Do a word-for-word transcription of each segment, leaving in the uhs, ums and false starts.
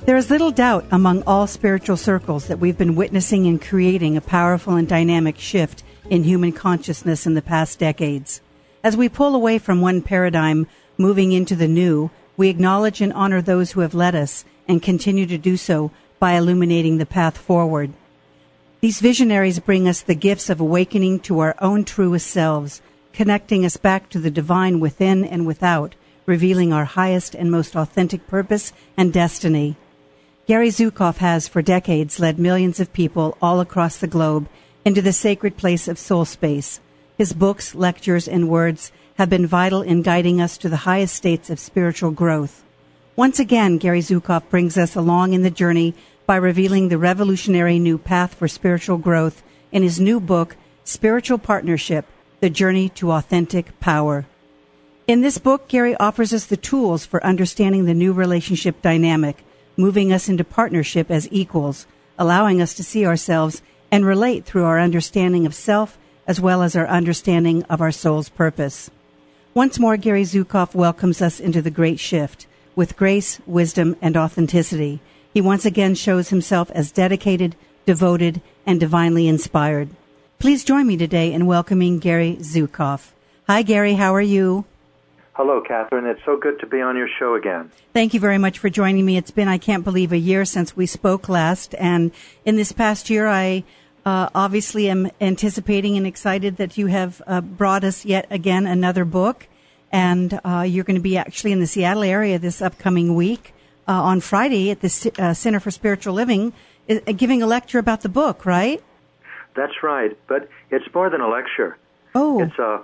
There is little doubt among all spiritual circles that we've been witnessing and creating a powerful and dynamic shift in human consciousness in the past decades. As we pull away from one paradigm, moving into the new, we acknowledge and honor those who have led us and continue to do so by illuminating the path forward. These visionaries bring us the gifts of awakening to our own truest selves, connecting us back to the divine within and without, revealing our highest and most authentic purpose and destiny. Gary Zukav has for decades led millions of people all across the globe into the sacred place of soul space. His books, lectures, and words have been vital in guiding us to the highest states of spiritual growth. Once again, Gary Zukav brings us along in the journey by revealing the revolutionary new path for spiritual growth in his new book, Spiritual Partnership, The Journey to Authentic Power. In this book, Gary offers us the tools for understanding the new relationship dynamic, moving us into partnership as equals, allowing us to see ourselves and relate through our understanding of self as well as our understanding of our soul's purpose. Once more, Gary Zukav welcomes us into the great shift with grace, wisdom, and authenticity. He once again shows himself as dedicated, devoted, and divinely inspired. Please join me today in welcoming Gary Zukav. Hi, Gary. How are you? Hello, Catherine. It's so good to be on your show again. Thank you very much for joining me. It's been, I can't believe, a year since we spoke last. And in this past year, I uh, obviously am anticipating and excited that you have uh, brought us yet again another book. And uh, you're going to be actually in the Seattle area this upcoming week uh, on Friday at the uh, Center for Spiritual Living, uh, giving a lecture about the book, right? That's right. But it's more than a lecture. Oh. It's a...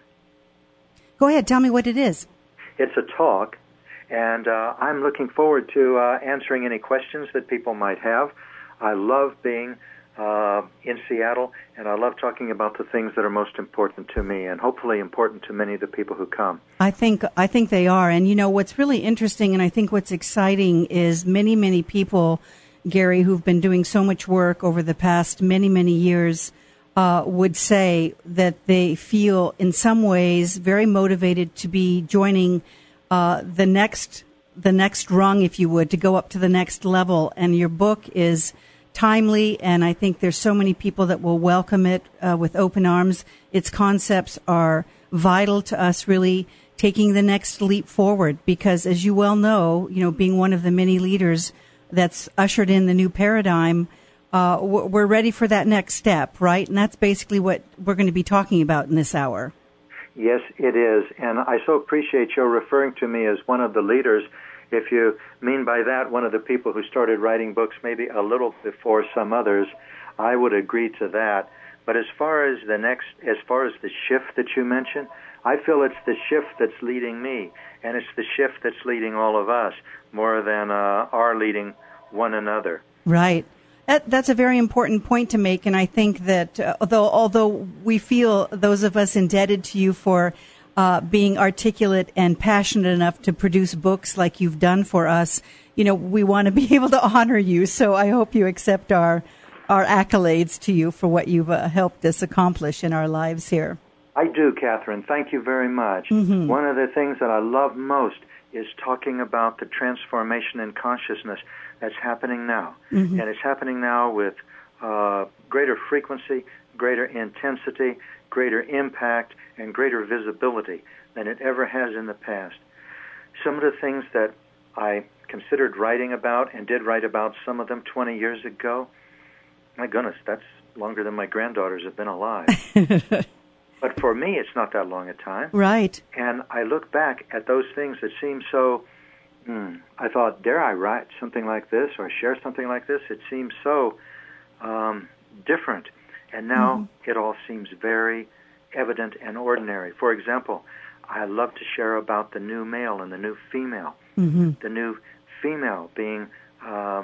Go ahead. Tell me what it is. It's a talk, and uh, I'm looking forward to uh, answering any questions that people might have. I love being uh, in Seattle, and I love talking about the things that are most important to me and hopefully important to many of the people who come. I think I think they are. And, you know, what's really interesting and I think what's exciting is many, many people, Gary, who've been doing so much work over the past many, many years, Uh, would say that they feel in some ways very motivated to be joining uh, the next the next rung, if you would, to go up to the next level. And your book is timely, and I think there's so many people that will welcome it uh, with open arms. Its concepts are vital to us really taking the next leap forward because, as you well know, you know, being one of the many leaders that's ushered in the new paradigm, Uh, we're ready for that next step, right? And that's basically what we're going to be talking about in this hour. Yes, it is. And I so appreciate your referring to me as one of the leaders. If you mean by that one of the people who started writing books maybe a little before some others, I would agree to that. But as far as the next, as far as the shift that you mentioned, I feel it's the shift that's leading me, and it's the shift that's leading all of us more than uh, our leading one another. Right. That, that's a very important point to make, and I think that uh, although although we feel, those of us indebted to you for uh, being articulate and passionate enough to produce books like you've done for us, you know, we want to be able to honor you. So I hope you accept our our accolades to you for what you've uh, helped us accomplish in our lives here. I do, Catherine. Thank you very much. Mm-hmm. One of the things that I love most is talking about the transformation in consciousness that's happening now. Mm-hmm. And it's happening now with uh, greater frequency, greater intensity, greater impact, and greater visibility than it ever has in the past. Some of the things that I considered writing about and did write about, some of them twenty years ago, my goodness, that's longer than my granddaughters have been alive. But for me, it's not that long a time. Right. And I look back at those things that seem so... Hmm. I thought, dare I write something like this or share something like this? It seems so um, different. And now mm-hmm. it all seems very evident and ordinary. For example, I love to share about the new male and the new female. Mm-hmm. The new female being, uh,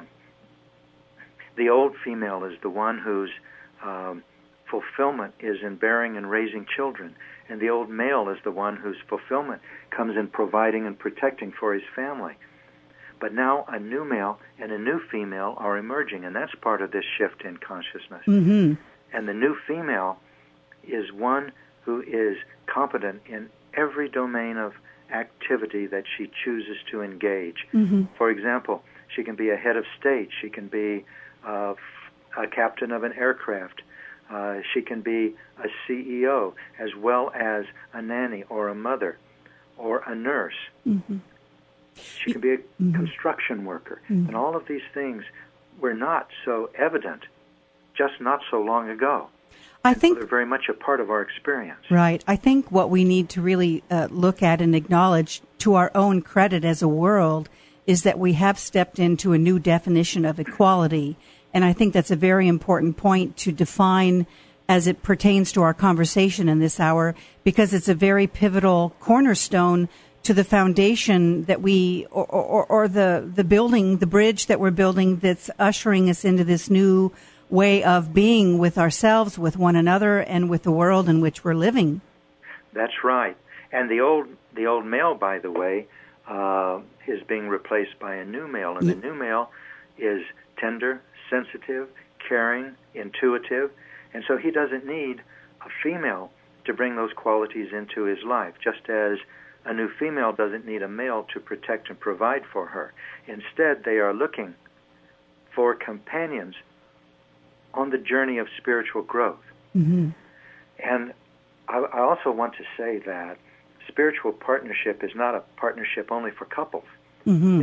the old female is the one whose um, fulfillment is in bearing and raising children. And the old male is the one whose fulfillment comes in providing and protecting for his family. But now a new male and a new female are emerging, and that's part of this shift in consciousness. Mm-hmm. And the new female is one who is competent in every domain of activity that she chooses to engage. Mm-hmm. For example, She can be a head of state. She can be uh, a captain of an aircraft. Uh, she can be a C E O, as well as a nanny or a mother or a nurse. Mm-hmm. She can be a mm-hmm. construction worker. Mm-hmm. And all of these things were not so evident just not so long ago. I think so they're very much a part of our experience. Right. I think what we need to really uh, look at and acknowledge to our own credit as a world is that we have stepped into a new definition of equality. And I think that's a very important point to define as it pertains to our conversation in this hour, because it's a very pivotal cornerstone to the foundation that we, or, or, or the, the building, the bridge that we're building that's ushering us into this new way of being with ourselves, with one another, and with the world in which we're living. That's right. And the old the old male, by the way, uh, is being replaced by a new male. And the new male is tender, sensitive, caring, intuitive. And so he doesn't need a female to bring those qualities into his life, just as a new female doesn't need a male to protect and provide for her. Instead, they are looking for companions on the journey of spiritual growth. Mm-hmm. And I, I also want to say that spiritual partnership is not a partnership only for couples. Mm-hmm.